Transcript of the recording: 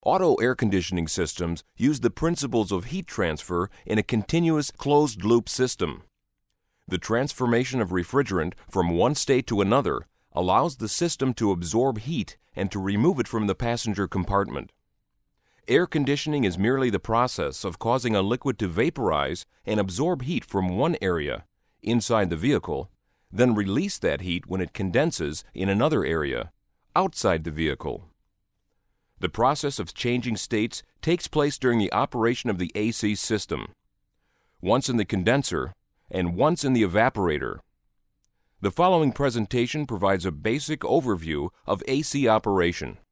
Auto air conditioning systems use the principles of heat transfer in a continuous closed-loop system. The transformation of refrigerant from one state to another allows the system to absorb heat and to remove it from the passenger compartment. Air conditioning is merely the process of causing a liquid to vaporize and absorb heat from one area, inside the vehicle, then release that heat when it condenses in another area, outside the vehicle. The process of changing states takes place during the operation of the AC system, once in the condenser and once in the evaporator. The following presentation provides a basic overview of AC operation.